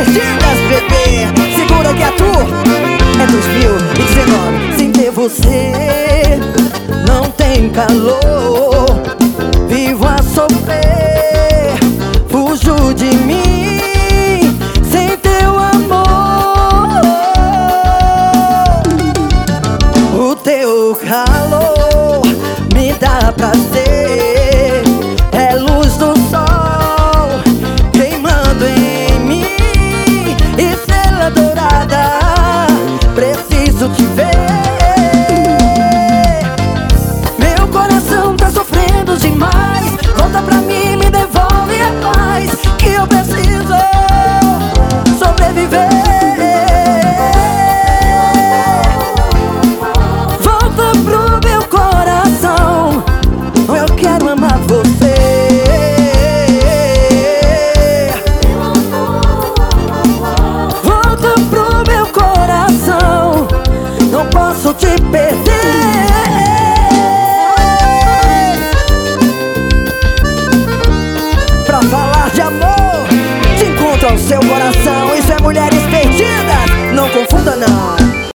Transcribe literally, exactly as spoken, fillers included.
perdidas, bebê. Segura que é tu, é dois mil e dezenove. Sem ter você, não tem calor. Vivo a sofrer, fujo de mim sem teu amor. O teu calor me dá prazer, é luz do sol queimando em mim. Estrela dourada, preciso te ver. Meu coração tá sofrendo demais. Volta pra mim, me devolve a paz, que eu preciso sobreviver. Volta pro meu coração, eu quero amar você. Volta pro meu coração, não posso te perder. Pra falar de amor, te encontro ao seu coração. Isso é mulheres perdidas, não confunda não.